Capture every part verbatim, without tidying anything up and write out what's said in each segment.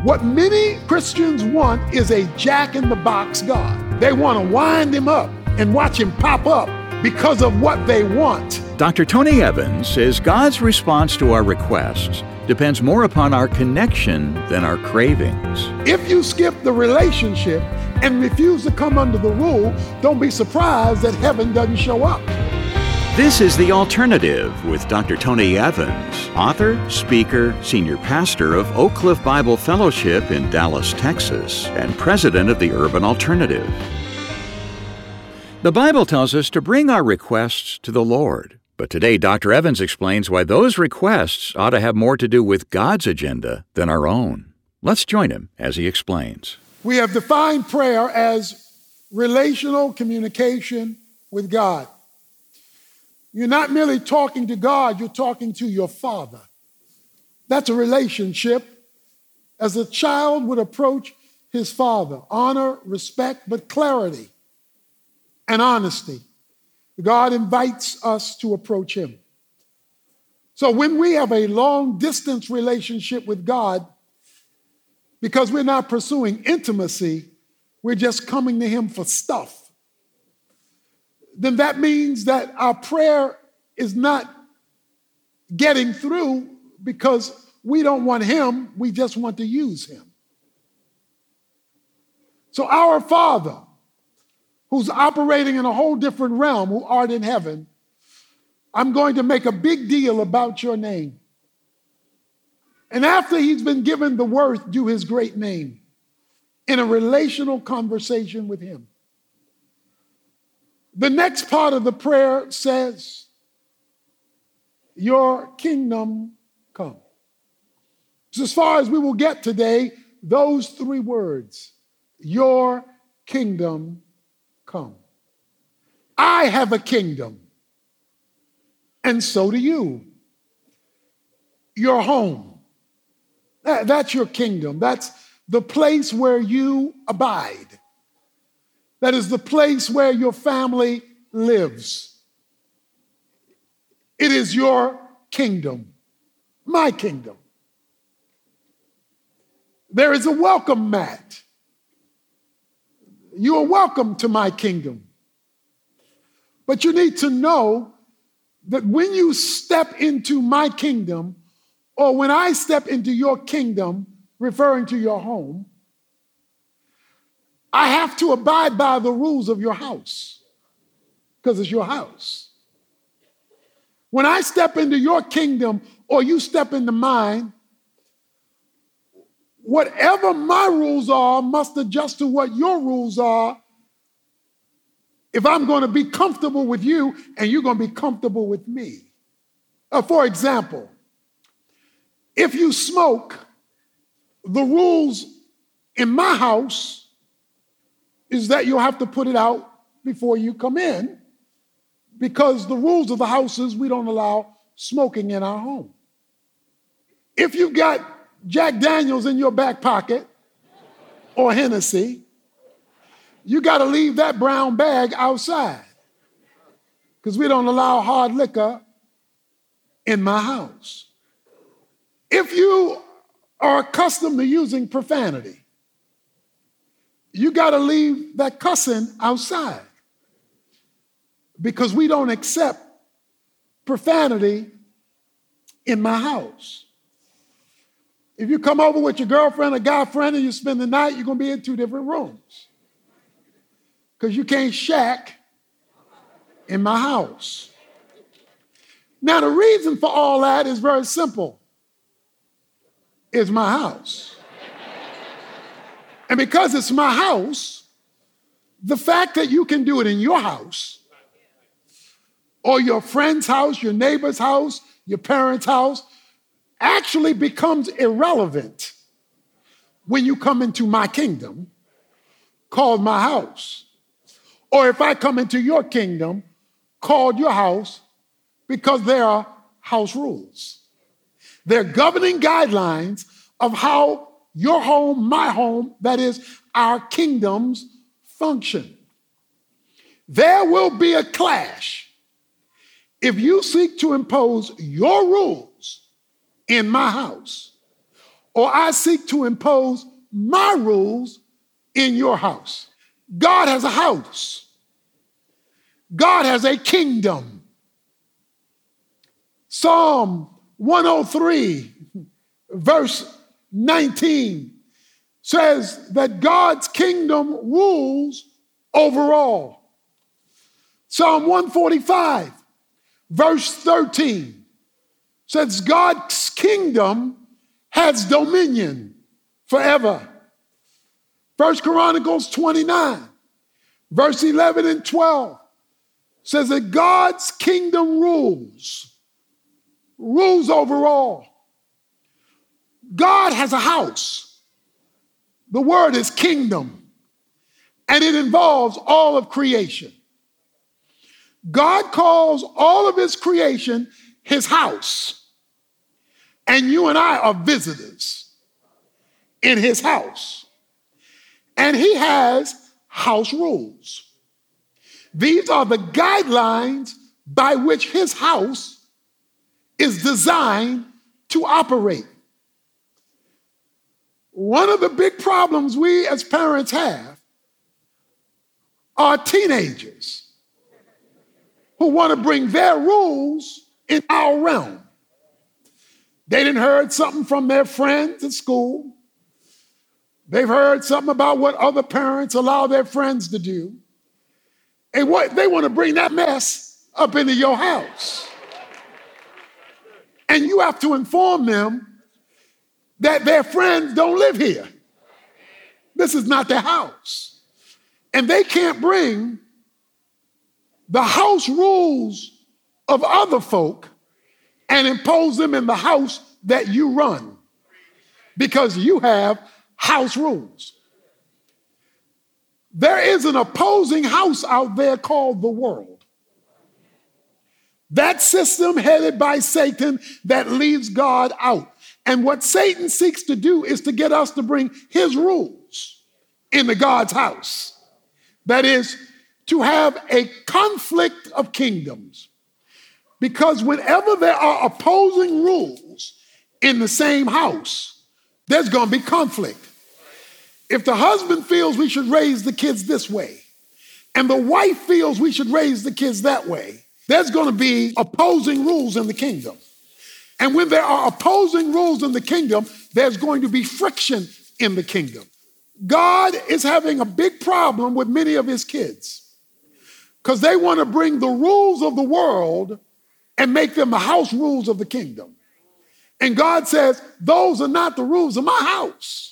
What many Christians want is a jack-in-the-box God. They want to wind him up and watch him pop up because of what they want. Doctor Tony Evans says God's response to our requests depends more upon our connection than our cravings. If you skip the relationship and refuse to come under the rule, don't be surprised that heaven doesn't show up. This is The Alternative with Doctor Tony Evans, author, speaker, senior pastor of Oak Cliff Bible Fellowship in Dallas, Texas, and president of the Urban Alternative. The Bible tells us to bring our requests to the Lord, but today Doctor Evans explains why those requests ought to have more to do with God's agenda than our own. Let's join him as he explains. We have defined prayer as relational communication with God. You're not merely talking to God, you're talking to your Father. That's a relationship as a child would approach his father. Honor, respect, but clarity and honesty. God invites us to approach him. So when we have a long-distance relationship with God, because we're not pursuing intimacy, we're just coming to him for stuff, then that means that our prayer is not getting through because we don't want him, we just want to use him. So our Father, who's operating in a whole different realm, who art in heaven, I'm going to make a big deal about your name. And after he's been given the worth due his great name, in a relational conversation with him, the next part of the prayer says, your kingdom come. So as far as we will get today, those three words, your kingdom come. I have a kingdom, and so do you. Your home, that, that's your kingdom. That's the place where you abide. That is the place where your family lives. It is your kingdom, my kingdom. There is a welcome mat. You are welcome to my kingdom. But you need to know that when you step into my kingdom, or when I step into your kingdom, referring to your home, I have to abide by the rules of your house because it's your house. When I step into your kingdom or you step into mine, whatever my rules are must adjust to what your rules are if I'm going to be comfortable with you and you're going to be comfortable with me. Uh, for example, if you smoke, the rules in my house is that you'll have to put it out before you come in, because the rules of the house is we don't allow smoking in our home. If you've got Jack Daniels in your back pocket or Hennessy, you got to leave that brown bag outside because we don't allow hard liquor in my house. If you are accustomed to using profanity, you got to leave that cussing outside because we don't accept profanity in my house. If you come over with your girlfriend or guy friend and you spend the night, you're going to be in two different rooms because you can't shack in my house. Now, the reason for all that is very simple. It's my house. And because it's my house, the fact that you can do it in your house or your friend's house, your neighbor's house, your parents' house, actually becomes irrelevant when you come into my kingdom called my house. Or if I come into your kingdom called your house, because there are house rules. They're governing guidelines of how your home, my home, that is our kingdoms function. There will be a clash if you seek to impose your rules in my house, or I seek to impose my rules in your house. God has a house. God has a kingdom. Psalm one oh three, verse nineteen says that God's kingdom rules over all. Psalm one forty-five, verse thirteen says God's kingdom has dominion forever. First Chronicles twenty-nine, verse eleven and twelve says that God's kingdom rules, rules over all. God has a house. The word is kingdom, and it involves all of creation. God calls all of his creation his house, and you and I are visitors in his house. And he has house rules. These are the guidelines by which his house is designed to operate. One of the big problems we as parents have are teenagers who want to bring their rules in our realm. They didn't heard something from their friends at school. They've heard something about what other parents allow their friends to do. And what they want to bring that mess up into your house. And you have to inform them that their friends don't live here. This is not their house. And they can't bring the house rules of other folk and impose them in the house that you run, because you have house rules. There is an opposing house out there called the world. That system headed by Satan that leaves God out. And what Satan seeks to do is to get us to bring his rules into God's house. That is, to have a conflict of kingdoms. Because whenever there are opposing rules in the same house, there's going to be conflict. If the husband feels we should raise the kids this way, and the wife feels we should raise the kids that way, there's going to be opposing rules in the kingdom. And when there are opposing rules in the kingdom, there's going to be friction in the kingdom. God is having a big problem with many of his kids because they want to bring the rules of the world and make them the house rules of the kingdom. And God says, those are not the rules of my house.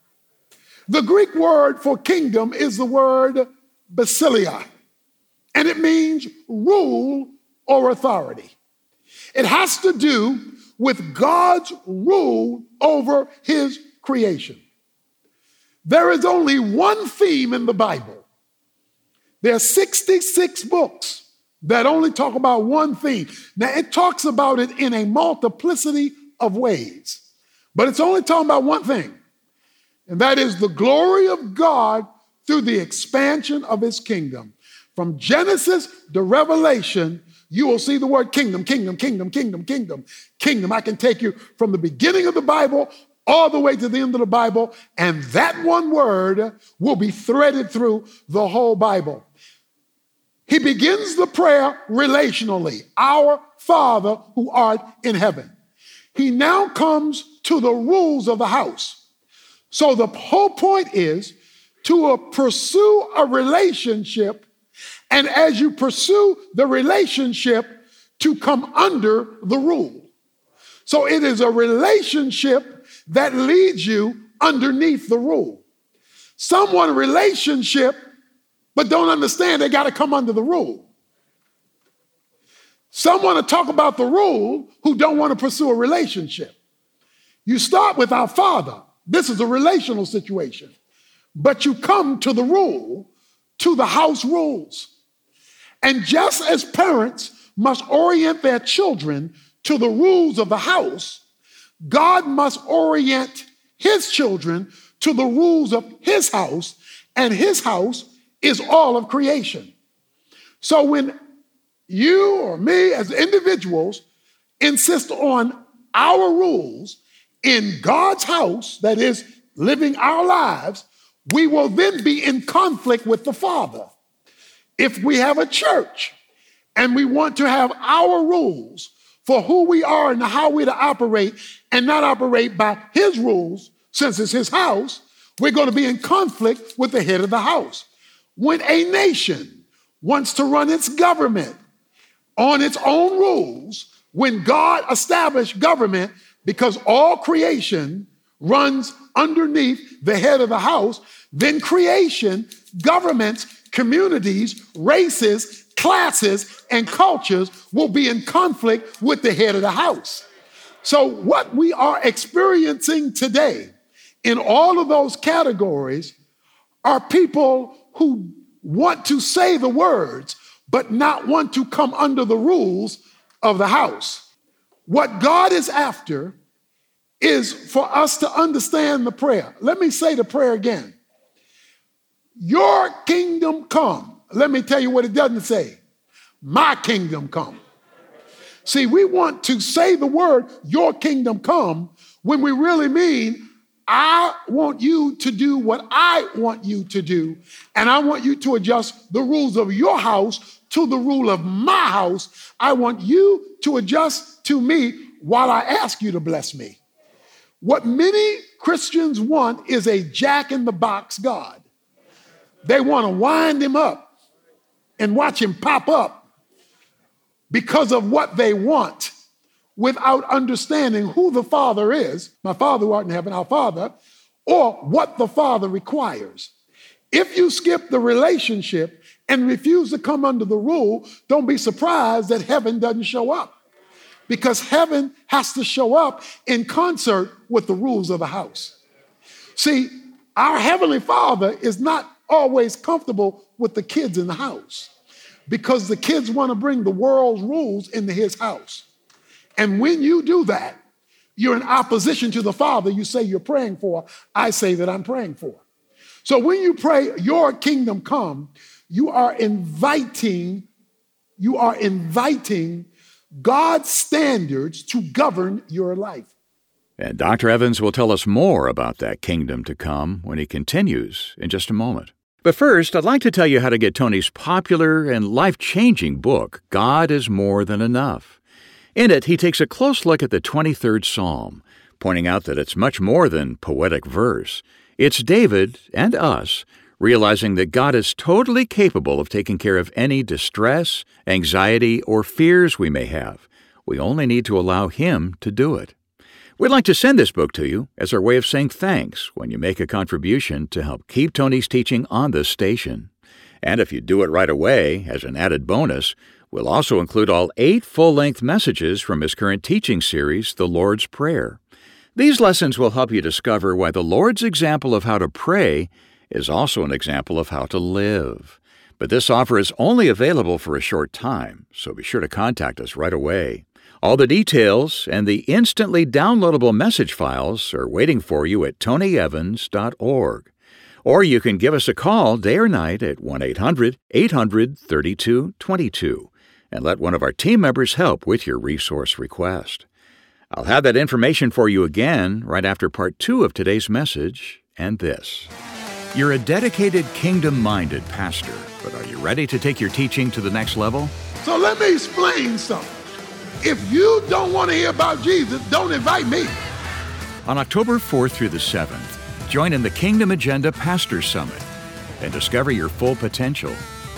The Greek word for kingdom is the word basileia, and it means rule or authority. It has to do with God's rule over his creation. There is only one theme in the Bible. There are sixty-six books that only talk about one theme. Now, it talks about it in a multiplicity of ways, but it's only talking about one thing. And that is the glory of God through the expansion of his kingdom. From Genesis to Revelation, you will see the word kingdom, kingdom, kingdom, kingdom, kingdom, kingdom. I can take you from the beginning of the Bible all the way to the end of the Bible, and that one word will be threaded through the whole Bible. He begins the prayer relationally, our Father who art in heaven. He now comes to the rules of the house. So the whole point is to uh, pursue a relationship, and as you pursue the relationship, to come under the rule. So it is a relationship that leads you underneath the rule. Some want a relationship, but don't understand they got to come under the rule. Some want to talk about the rule who don't want to pursue a relationship. You start with our Father. This is a relational situation. But you come to the rule, to the house rules. And just as parents must orient their children to the rules of the house, God must orient his children to the rules of his house, and his house is all of creation. So when you or me as individuals insist on our rules in God's house, that is, living our lives, we will then be in conflict with the Father. If we have a church and we want to have our rules for who we are and how we're to operate and not operate by his rules, since it's his house, we're going to be in conflict with the head of the house. When a nation wants to run its government on its own rules, when God established government, because all creation runs underneath the head of the house, then creation, governments, communities, races, classes, and cultures will be in conflict with the head of the house. So what we are experiencing today in all of those categories are people who want to say the words, but not want to come under the rules of the house. What God is after is for us to understand the prayer. Let me say the prayer again. Your kingdom come. Let me tell you what it doesn't say. My kingdom come. See, we want to say the word, your kingdom come, when we really mean, I want you to do what I want you to do, and I want you to adjust the rules of your house to the rule of my house. I want you to adjust to me while I ask you to bless me. What many Christians want is a jack-in-the-box God. They want to wind him up and watch him pop up because of what they want, without understanding who the Father is, my Father who art in heaven, our Father, or what the Father requires. If you skip the relationship and refuse to come under the rule, don't be surprised that heaven doesn't show up, because heaven has to show up in concert with the rules of the house. See, our Heavenly Father is not always comfortable with the kids in the house, because the kids want to bring the world's rules into his house. And when you do that, you're in opposition to the Father you say you're praying for. I say that I'm praying for. So when you pray, your kingdom come, you are inviting, you are inviting God's standards to govern your life. And Doctor Evans will tell us more about that kingdom to come when he continues in just a moment. But first, I'd like to tell you how to get Tony's popular and life-changing book, God is More Than Enough. In it, he takes a close look at the twenty-third Psalm, pointing out that it's much more than poetic verse. It's David and us realizing that God is totally capable of taking care of any distress, anxiety, or fears we may have. We only need to allow him to do it. We'd like to send this book to you as our way of saying thanks when you make a contribution to help keep Tony's teaching on this station. And if you do it right away, as an added bonus, we'll also include all eight full-length messages from his current teaching series, The Lord's Prayer. These lessons will help you discover why the Lord's example of how to pray is also an example of how to live. But this offer is only available for a short time, so be sure to contact us right away. All the details and the instantly downloadable message files are waiting for you at tony evans dot org. Or you can give us a call day or night at one eight hundred eight hundred thirty-two twenty-two and let one of our team members help with your resource request. I'll have that information for you again right after part two of today's message and this. You're a dedicated, kingdom-minded pastor, but are you ready to take your teaching to the next level? So let me explain something. If you don't want to hear about Jesus, don't invite me. On October fourth through the seventh, join in the Kingdom Agenda Pastor Summit and discover your full potential.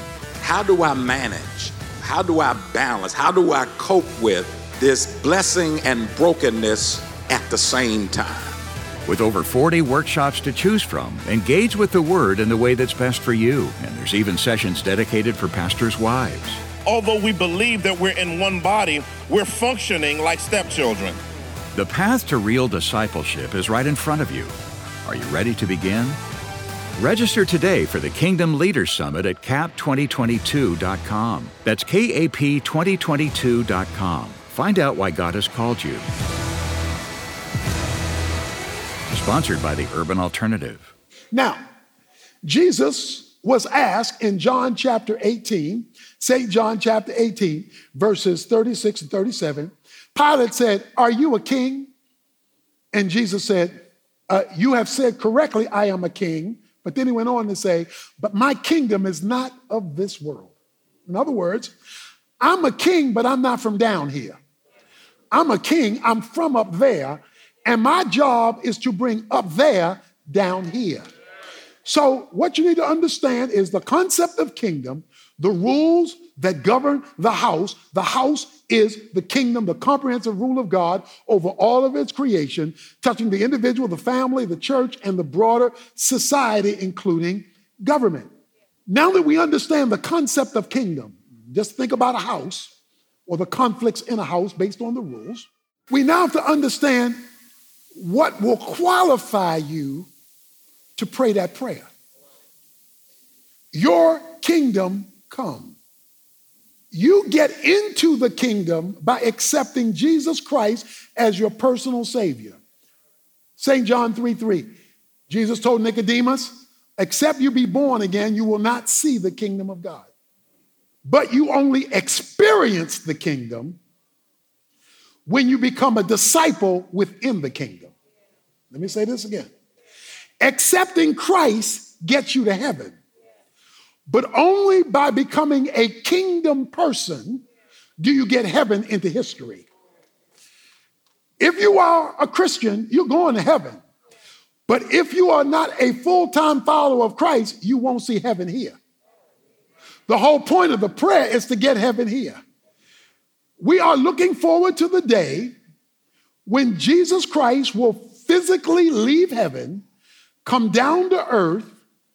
How do I manage? How do I balance? How do I cope with this blessing and brokenness at the same time? With over forty workshops to choose from, engage with the Word in the way that's best for you. And there's even sessions dedicated for pastors' wives. Although we believe that we're in one body, we're functioning like stepchildren. The path to real discipleship is right in front of you. Are you ready to begin? Register today for the Kingdom Leaders Summit at C A P twenty twenty-two dot com. That's K A P twenty twenty-two dot com. Find out why God has called you. Sponsored by the Urban Alternative. Now, Jesus was asked in John chapter eighteen, Saint John chapter eighteen, verses thirty-six and thirty-seven. Pilate said, "Are you a king?" And Jesus said, uh, you have said correctly, I am a king. But then he went on to say, but my kingdom is not of this world. In other words, I'm a king, but I'm not from down here. I'm a king, I'm from up there, and my job is to bring up there down here. So what you need to understand is the concept of kingdom, the rules that govern the house. The house is the kingdom, the comprehensive rule of God over all of its creation, touching the individual, the family, the church, and the broader society, including government. Now that we understand the concept of kingdom, just think about a house or the conflicts in a house based on the rules. We now have to understand what will qualify you to pray that prayer. Your kingdom come. You get into the kingdom by accepting Jesus Christ as your personal Savior. Saint John three three, Jesus told Nicodemus, except you be born again, you will not see the kingdom of God. But you only experience the kingdom when you become a disciple within the kingdom. Let me say this again. Accepting Christ gets you to heaven. But only by becoming a kingdom person do you get heaven into history. If you are a Christian, you're going to heaven. But if you are not a full-time follower of Christ, you won't see heaven here. The whole point of the prayer is to get heaven here. We are looking forward to the day when Jesus Christ will physically leave heaven, come down to earth,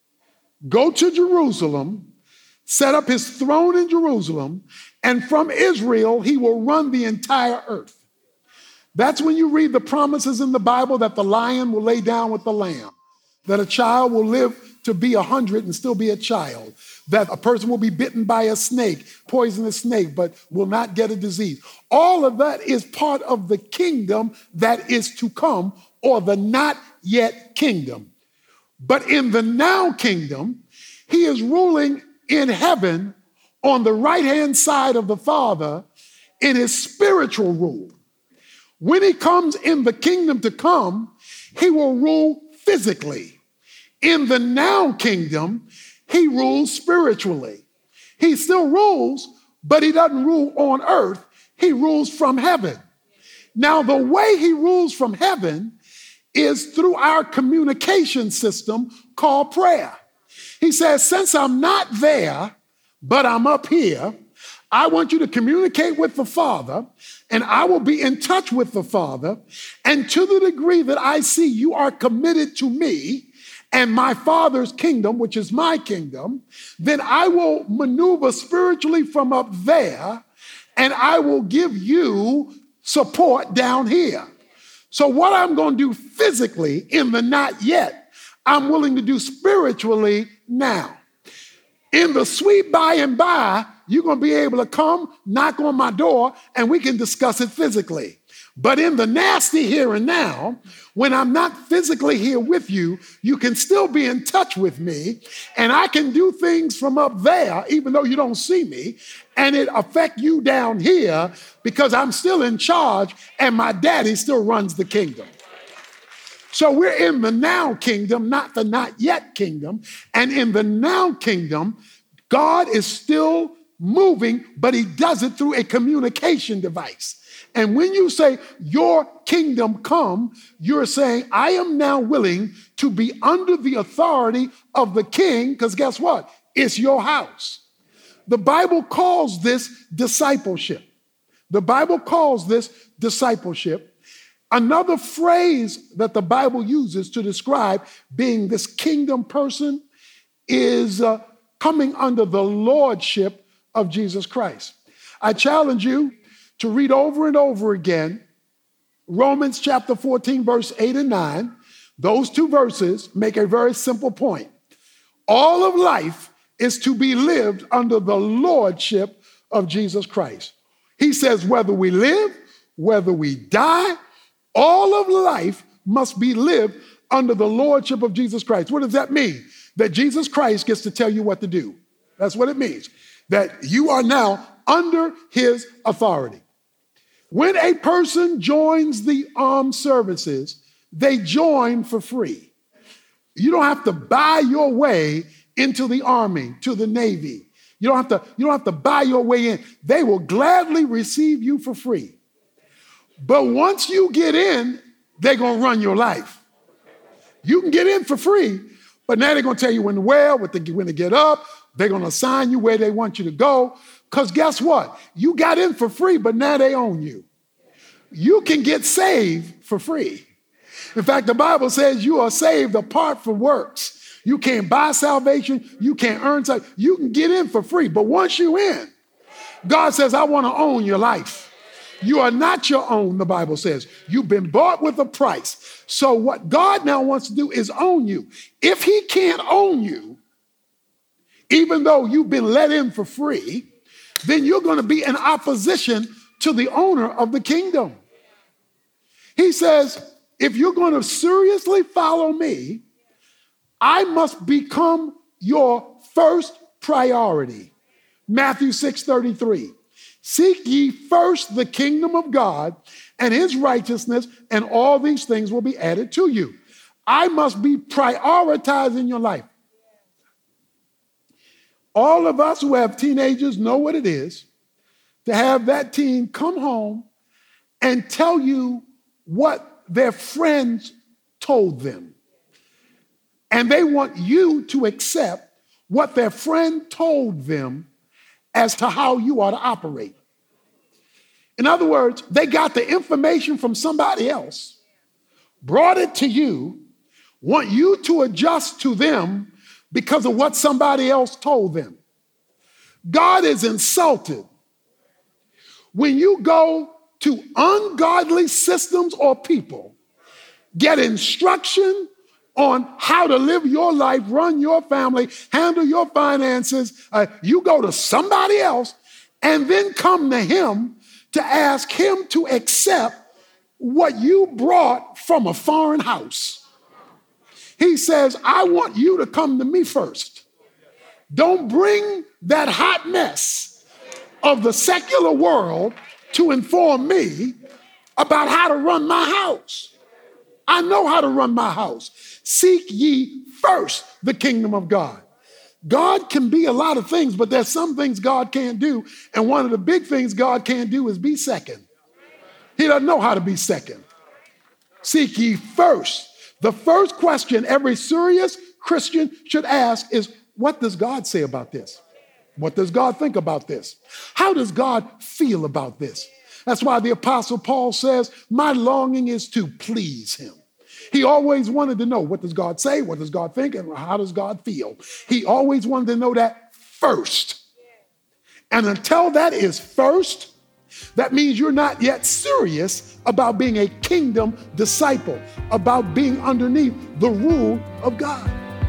go to Jerusalem, set up his throne in Jerusalem, and from Israel, he will run the entire earth. That's when you read the promises in the Bible that the lion will lay down with the lamb, that a child will live to be a hundred and still be a child, that a person will be bitten by a snake, poisonous snake, but will not get a disease. All of that is part of the kingdom that is to come, or the not yet kingdom. But in the now kingdom, he is ruling in heaven on the right-hand side of the Father in his spiritual rule. When he comes in the kingdom to come, he will rule physically. In the now kingdom, he rules spiritually. He still rules, but he doesn't rule on earth. He rules from heaven. Now, the way he rules from heaven is through our communication system called prayer. He says, since I'm not there, but I'm up here, I want you to communicate with the Father, and I will be in touch with the Father. And to the degree that I see you are committed to me and my Father's kingdom, which is my kingdom, then I will maneuver spiritually from up there, and I will give you support down here. So what I'm going to do physically in the not yet, I'm willing to do spiritually now. In the sweet by and by, you're going to be able to come, knock on my door, and we can discuss it physically. But in the nasty here and now, when I'm not physically here with you, you can still be in touch with me, and I can do things from up there, even though you don't see me, and it affect you down here because I'm still in charge and my daddy still runs the kingdom. So we're in the now kingdom, not the not yet kingdom. And in the now kingdom, God is still moving, but he does it through a communication device. And when you say, your kingdom come, you're saying, I am now willing to be under the authority of the king, because guess what? It's your house. The Bible calls this discipleship. The Bible calls this discipleship. Another phrase that the Bible uses to describe being this kingdom person is uh, coming under the lordship of Jesus Christ. I challenge you to read over and over again Romans chapter fourteen, verse eight and nine. Those two verses make a very simple point. All of life is to be lived under the lordship of Jesus Christ. He says, whether we live, whether we die, all of life must be lived under the lordship of Jesus Christ. What does that mean? That Jesus Christ gets to tell you what to do. That's what it means. That you are now under his authority. When a person joins the armed services, they join for free. You don't have to buy your way into the Army, to the Navy. You don't have to, you don't have to buy your way in. They will gladly receive you for free. But once you get in, they're going to run your life. You can get in for free, but now they're going to tell you when to wear, when to, when to get up. They're going to assign you where they want you to go. Because guess what? You got in for free, but now they own you. You can get saved for free. In fact, the Bible says you are saved apart from works. You can't buy salvation. You can't earn salvation. You can get in for free. But once you're in, God says, I want to own your life. You are not your own, the Bible says. You've been bought with a price. So what God now wants to do is own you. If he can't own you, even though you've been let in for free, then you're going to be in opposition to the owner of the kingdom. He says, if you're going to seriously follow me, I must become your first priority. Matthew six thirty-three. Seek ye first the kingdom of God and his righteousness, and all these things will be added to you. I must be prioritized in your life. All of us who have teenagers know what it is to have that teen come home and tell you what their friends told them. And they want you to accept what their friend told them as to how you ought to operate. In other words, they got the information from somebody else, brought it to you, want you to adjust to them because of what somebody else told them. God is insulted when you go to ungodly systems or people, get instruction on how to live your life, run your family, handle your finances. Uh, you go to somebody else and then come to him to ask him to accept what you brought from a foreign house. He says, I want you to come to me first. Don't bring that hot mess of the secular world to inform me about how to run my house. I know how to run my house. Seek ye first the kingdom of God. God can be a lot of things, but there's some things God can't do. And one of the big things God can't do is be second. He doesn't know how to be second. Seek ye first. The first question every serious Christian should ask is, what does God say about this? What does God think about this? How does God feel about this? That's why the Apostle Paul says, my longing is to please him. He always wanted to know, what does God say? What does God think? And how does God feel? He always wanted to know that first. And until that is first, that means you're not yet serious about being a kingdom disciple, about being underneath the rule of God.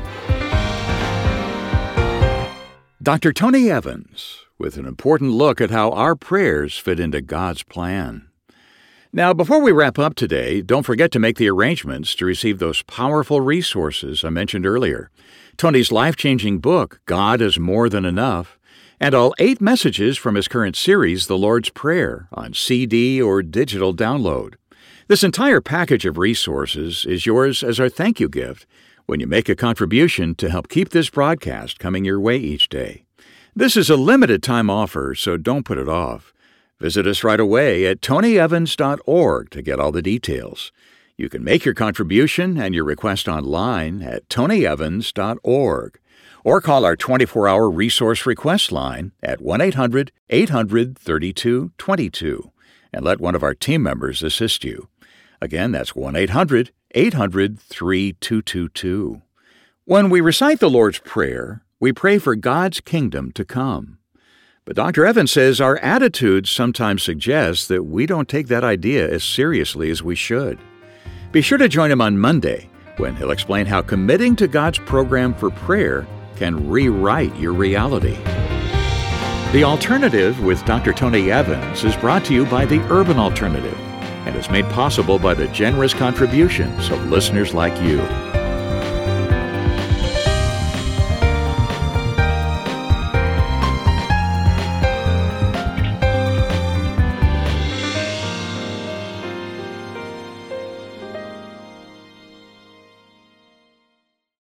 Doctor Tony Evans, with an important look at how our prayers fit into God's plan. Now, before we wrap up today, don't forget to make the arrangements to receive those powerful resources I mentioned earlier. Tony's life-changing book, God is More Than Enough, and all eight messages from his current series, The Lord's Prayer, on C D or digital download. This entire package of resources is yours as our thank you gift when you make a contribution to help keep this broadcast coming your way each day. This is a limited-time offer, so don't put it off. Visit us right away at tony evans dot org to get all the details. You can make your contribution and your request online at tony evans dot org or call our twenty-four hour resource request line at one eight hundred eight hundred thirty-two twenty-two and let one of our team members assist you. Again, that's one eight hundred eight hundred thirty-two twenty-two. When we recite the Lord's Prayer, we pray for God's kingdom to come. But Doctor Evans says our attitudes sometimes suggest that we don't take that idea as seriously as we should. Be sure to join him on Monday when he'll explain how committing to God's program for prayer can rewrite your reality. The Alternative with Doctor Tony Evans is brought to you by the Urban Alternative and is made possible by the generous contributions of listeners like you.